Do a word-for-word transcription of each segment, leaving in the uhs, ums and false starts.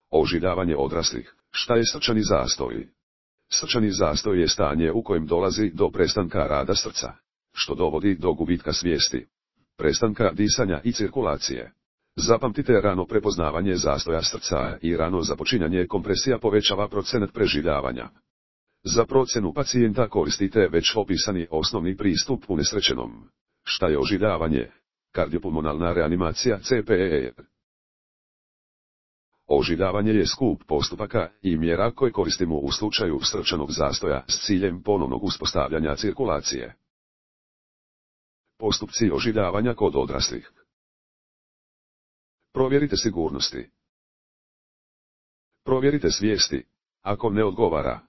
Oživljavanje odraslih. Šta je srčani zastoj? Srčani zastoj je stanje u kojem dolazi do prestanka rada srca, što dovodi do gubitka svijesti, prestanka disanja i cirkulacije. Zapamtite, rano prepoznavanje zastoja srca i rano započinjanje kompresija povećava procenat preživljavanja. Za procjenu pacijenta koristite već opisani osnovni pristup unesrećenom. Šta je oživljavanje? Kardiopulmonalna reanimacija C P R. Oživljavanje je skup postupaka i mjera koje koristimo u slučaju srčanog zastoja s ciljem ponovnog uspostavljanja cirkulacije. Postupci oživljavanja kod odraslih. Provjerite sigurnosti. Provjerite svijesti. Ako ne odgovara,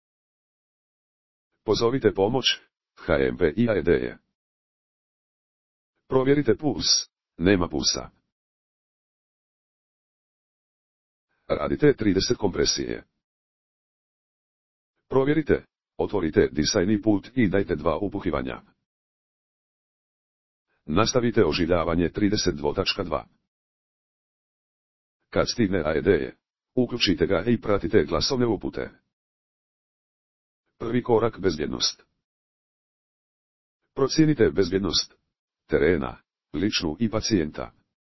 pozovite pomoć, H M P i A E D. Provjerite puls. Nema pulsa. Radite trideset kompresije. Provjerite. Otvorite disajni put i dajte dva upuhivanja. Nastavite oživljavanje trideset dva točka dva. Kad stigne A E D, uključite ga i pratite glasovne upute. Prvi korak: bezbjednost. Procijenite bezbjednost terena, ličnu i pacijenta.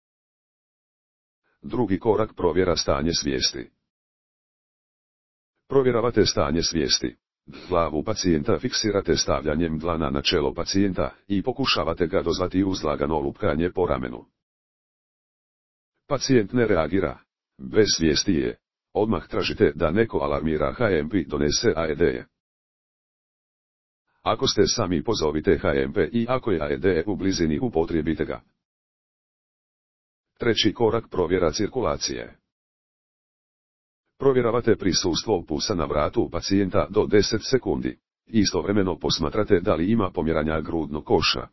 Drugi korak: provjera stanje svijesti. Provjeravate stanje svijesti. Glavu pacijenta fiksirate stavljanjem dlana na čelo pacijenta i pokušavate ga dozvati uz lagano lupkanje po ramenu. Pacijent ne reagira. Bez svijesti je. Odmah tražite da neko alarmira H M P, donese A E D. Ako ste sami, pozovite H M P i ako je A E D u blizini, upotrijebite ga. Treći korak: provjera cirkulacije. Provjeravate prisustvo pulsa na vratu pacijenta do deset sekundi. Istovremeno posmatrate da li ima pomjeranja grudnog koša.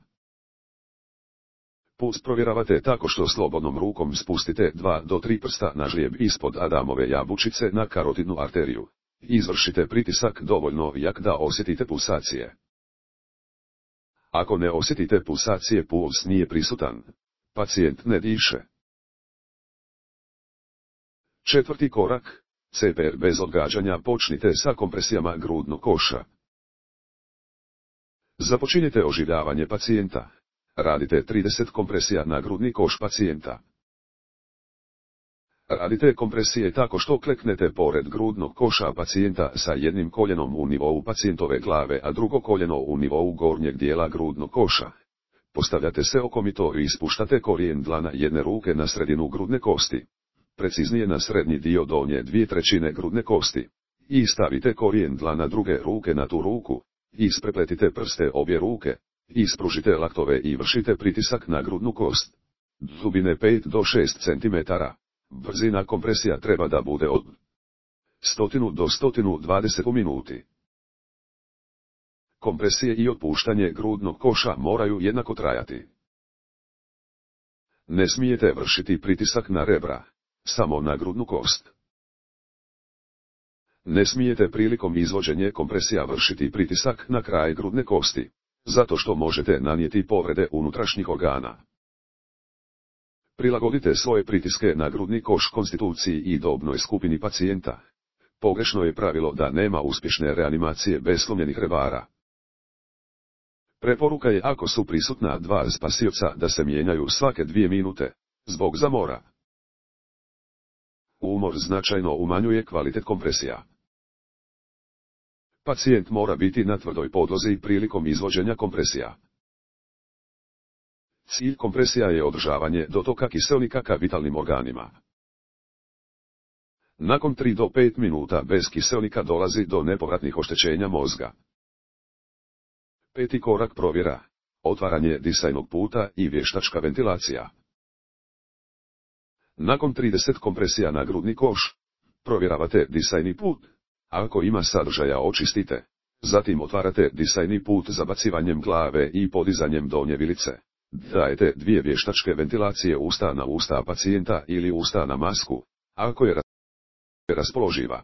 Puls provjeravate tako što slobodnom rukom spustite dva do tri prsta na žlijeb ispod Adamove jabučice na karotidnu arteriju. Izvršite pritisak dovoljno jak da osjetite pulsacije. Ako ne osjetite pulsacije, puls nije prisutan. Pacijent ne diše. Četvrti korak: C P R bez odgađanja. Počnite sa kompresijama grudnog koša. Započinjete oživljavanje pacijenta. Radite trideset kompresija na grudni koš pacijenta. Radite kompresije tako što kleknete pored grudnog koša pacijenta sa jednim koljenom u nivou pacijentove glave, a drugo koljeno u nivou gornjeg dijela grudnog koša. Postavljate se okomito i ispuštate korijen dlana jedne ruke na sredinu grudne kosti. Preciznije na srednji dio donje dvije trećine grudne kosti. I stavite korijen dlana druge ruke na tu ruku. Isprepletite prste obje ruke. Ispružite laktove i vršite pritisak na grudnu kost. Dubine pet do šest centimetara. Brzina kompresija treba da bude od sto do sto dvadeset u minuti. Kompresije i otpuštanje grudnog koša moraju jednako trajati. Ne smijete vršiti pritisak na rebra, samo na grudnu kost. Ne smijete prilikom izvođenja kompresija vršiti pritisak na kraj grudne kosti, zato što možete nanijeti povrede unutrašnjih organa. Prilagodite svoje pritiske na grudni koš konstituciji i dobnoj skupini pacijenta. Pogrešno je pravilo da nema uspješne reanimacije bez slomljenih rebara. Preporuka je, ako su prisutna dva spasioca, da se mijenjaju svake dvije minute, zbog zamora. Umor značajno umanjuje kvalitet kompresija. Pacijent mora biti na tvrdoj podlozi prilikom izvođenja kompresija. Cilj kompresija je održavanje dotoka kiseonika ka vitalnim organima. Nakon tri do pet minuta bez kiseonika dolazi do nepovratnih oštećenja mozga. Peti korak: provjera, otvaranje disajnog puta i vještačka ventilacija. Nakon trideset kompresija na grudni koš, provjeravate disajni put. Ako ima sadržaja, očistite. Zatim otvarate disajni put zabacivanjem glave i podizanjem donje vilice. Dajete dvije vještačke ventilacije usta na usta pacijenta ili usta na masku, ako je raspoloživa.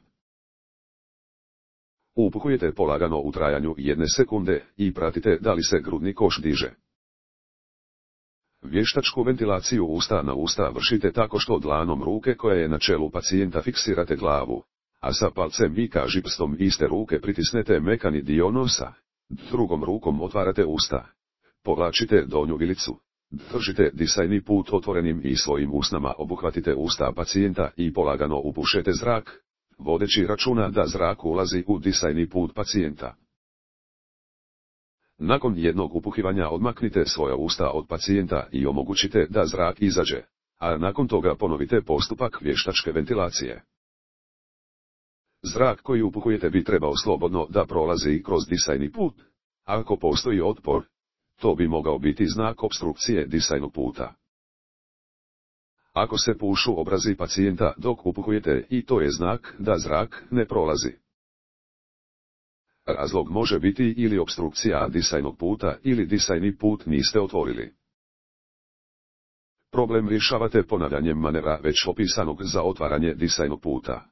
Upuhujete polagano u trajanju jedne sekunde i pratite da li se grudni koš diže. Vještačku ventilaciju usta na usta vršite tako što dlanom ruke koja je na čelu pacijenta fiksirate glavu, a sa palcem i kažipstom iste ruke pritisnete mekani dio nosa, drugom rukom otvarate usta. Povlačite donju vilicu, držite disajni put otvorenim i svojim usnama obuhvatite usta pacijenta i polagano upušete zrak, vodeći računa da zrak ulazi u disajni put pacijenta. Nakon jednog upuhivanja odmaknite svoja usta od pacijenta i omogućite da zrak izađe, a nakon toga ponovite postupak vještačke ventilacije. Zrak koji upuhujete bi trebao slobodno da prolazi kroz disajni put. Ako postoji otpor, to bi mogao biti znak opstrukcije disajnog puta. Ako se pušu obrazi pacijenta dok upuhujete, i to je znak da zrak ne prolazi. Razlog može biti ili opstrukcija disajnog puta ili disajni put niste otvorili. Problem rješavate ponavljanjem manevra već opisanog za otvaranje disajnog puta.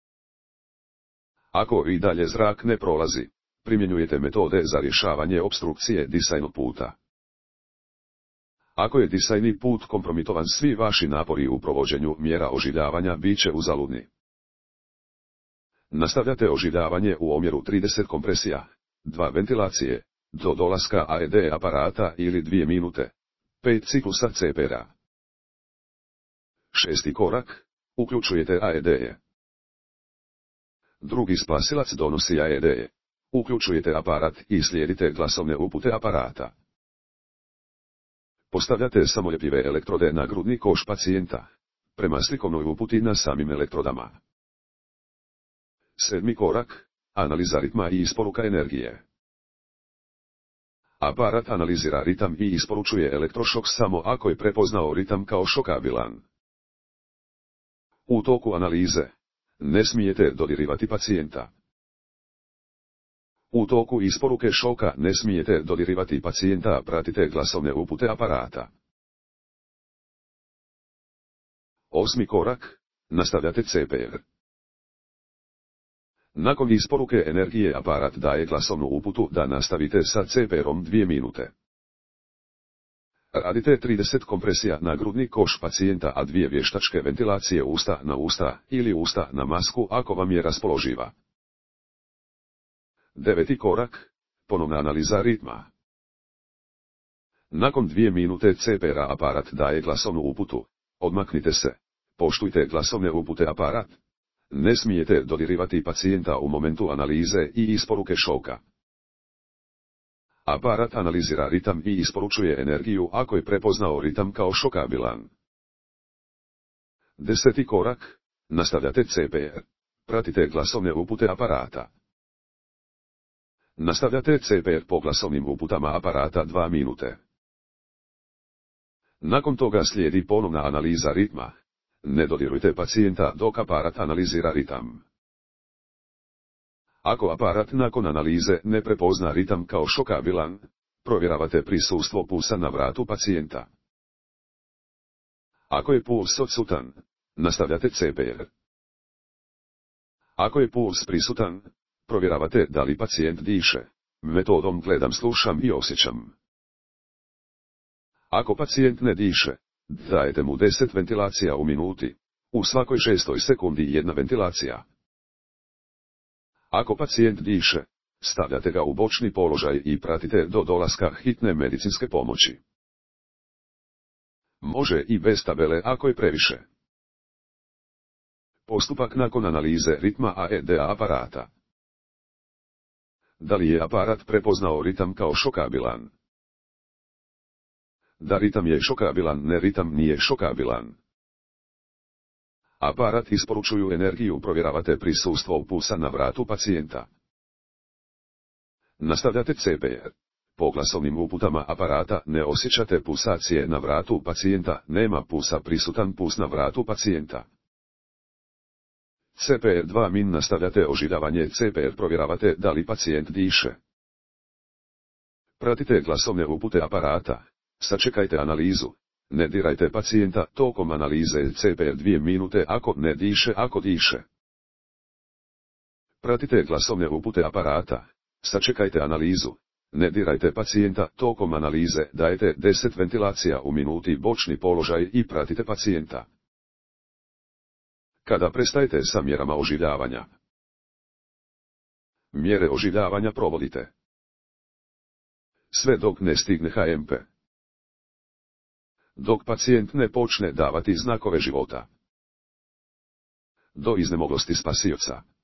Ako i dalje zrak ne prolazi, primjenjujete metode za rješavanje opstrukcije disajnog puta. Ako je disajni put kompromitovan, svi vaši napori u provođenju mjera oživljavanja bit će uzaludni. Nastavljate oživljavanje u omjeru trideset kompresija, dva ventilacije, do dolaska A E D aparata ili dvije minute, pet ciklusa C P R-a. Šesti korak, uključujete A E D-je. Drugi spasilac donosi A E D-je. Uključujete aparat i slijedite glasovne upute aparata. Postavljate samoljepljive elektrode na grudni koš pacijenta, prema slikovnoj uputi na samim elektrodama. Sedmi korak, analiza ritma i isporuka energije. Aparat analizira ritam i isporučuje elektrošok samo ako je prepoznao ritam kao šokabilan. U toku analize ne smijete dodirivati pacijenta. U toku isporuke šoka ne smijete dodirivati pacijenta, pratite glasovne upute aparata. Osmi korak, nastavljate C P R. Nakon isporuke energije aparat daje glasovnu uputu da nastavite sa C P R-om dvije minute. Radite trideset kompresija na grudni koš pacijenta, a dvije vještačke ventilacije usta na usta ili usta na masku ako vam je raspoloživa. Deveti korak, ponovna analiza ritma. Nakon dvije minute C P R-a aparat daje glasovnu uputu, odmaknite se, poštujte glasovne upute aparat. Ne smijete dodirivati pacijenta u momentu analize i isporuke šoka. Aparat analizira ritam i isporučuje energiju ako je prepoznao ritam kao šokabilan. Deseti korak, nastavljate C P R. Pratite glasovne upute aparata. Nastavljate C P R po glasovnim uputama aparata dva minute. Nakon toga slijedi ponovna analiza ritma. Ne dodirujte pacijenta dok aparat analizira ritam. Ako aparat nakon analize ne prepozna ritam kao šokabilan, provjeravate prisustvo pulsa na vratu pacijenta. Ako je puls odsutan, nastavljate C P R. Ako je puls prisutan, provjeravate da li pacijent diše, metodom gledam, slušam i osjećam. Ako pacijent ne diše, dajete mu deset ventilacija u minuti, u svakoj šestoj sekundi jedna ventilacija. Ako pacijent diše, stavljate ga u bočni položaj i pratite do dolaska hitne medicinske pomoći. Može i bez tabele ako je previše. Postupak nakon analize ritma A E D aparata. Da li je aparat prepoznao ritam kao šokabilan? Da ritam je šokabilan, ne ritam nije šokabilan. Aparat isporučuju energiju, provjeravate prisustvo pulsa na vratu pacijenta. Nastavljate C P R. Po glasovnim uputama aparata ne osjećate pulsacije na vratu pacijenta, nema pulsa, prisutan puls na vratu pacijenta. C P R dva min, nastavljate oživljavanje C P R, provjeravate da li pacijent diše. Pratite glasovne upute aparata, sačekajte analizu, ne dirajte pacijenta tokom analize C P R dvije minute ako ne diše, ako diše. Pratite glasovne upute aparata, sačekajte analizu, Ne dirajte pacijenta, tokom analize dajte deset ventilacija u minuti bočni položaj i pratite pacijenta. Kada prestajete sa mjerama oživljavanja. Mjere oživljavanja provodite sve dok ne stigne H M P. Dok pacijent ne počne davati znakove života. Do iznemoglosti spasioca.